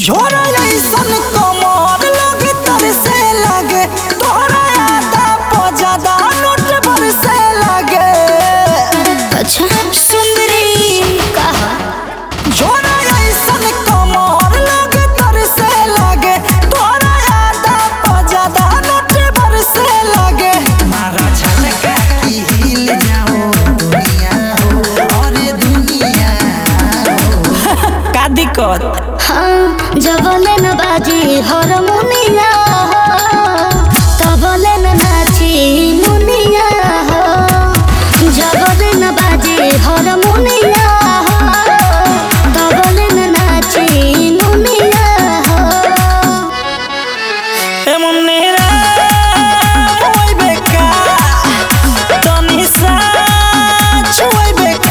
झोरा ऐसन कमर लोग तरसे लगे तोहरा आदा पजादा नोट बरसे लगे। अच्छा सुंदरी कहा झोरा ऐसन कमर लोग तरसे लगे तोहरा आदा पजादा नोट बरसे लगे। मारा झटका की हिल जाओ दुनिया हो और दुनिया हो। का दिक्कत हाँ जबले न बाजी हारमोनिया हो तबले न नाची मुनिया हो। जबले न बाजी हारमोनिया हो तबले न नाची मुनिया हो। ए मुन्नीरा ओय बेका तनी सा छुई बेका।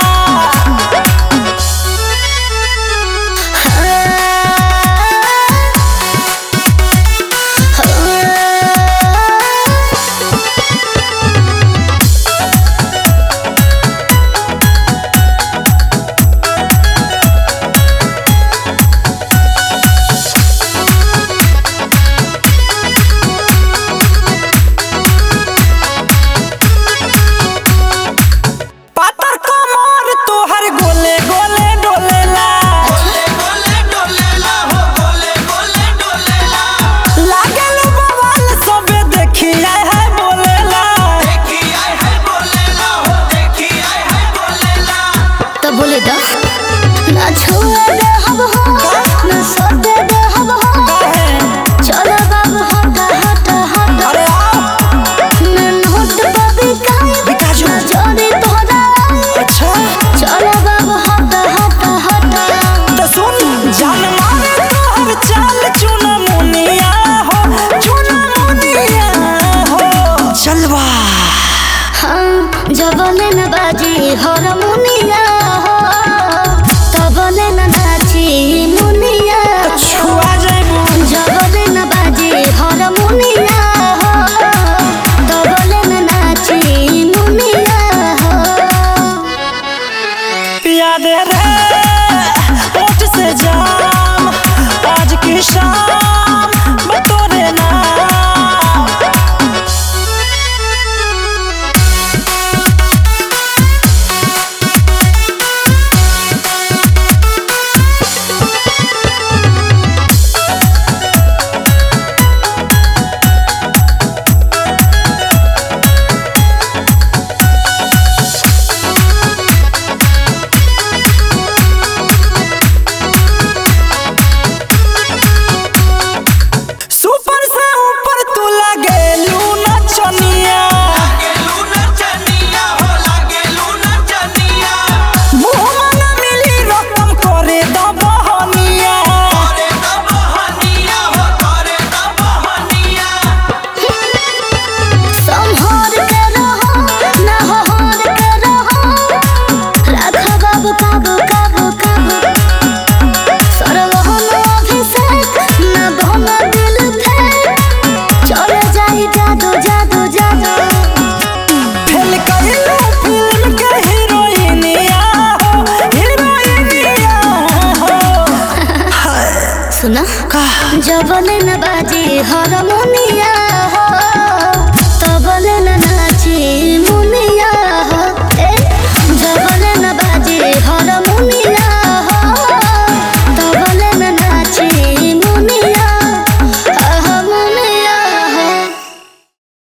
पातर कमर तोहर गोले गोले डोलेला लागल बवाल सबे देखिया है बोलेला। तो बोले दा ना छुए दे हब हो ना सोते दे हब हो। चलो बाबू हटा हटा हटा अरे आओ ना नोट बाबी काई बिका जो। ना जोड़ी तोड़ा। अच्छा चलो बाबू हटा हटा हटा तो सुन जान मारे तोहर चाल चुना मुनिया हो चुना मुनिया हो। चलवा हाँ जबले न बाजी हारमोनिया हो तबले न नाची मुनिया हो। छुआ जाइबू जबले न बाजी हारमोनिया हो तबले न नाची मुनिया हो। याद रे होठ से जाम आज की शाम बतोरे नाम। सुपर से ऊपर तू लागेलू नचनिया मुँह मांगा मिली रकम करे द बहनिया। संहार के रहो ना होर के रहो राखो बाबू काबू काबू काबू। सरवहन अभिषेक ना बहना दिल फेंक चले जाई जादू जादू जादू। फेल कइलू फिल्म के हीरोइनिया हो हीरोइनिया हो। सुना का जबले न बाजी हारमोनिया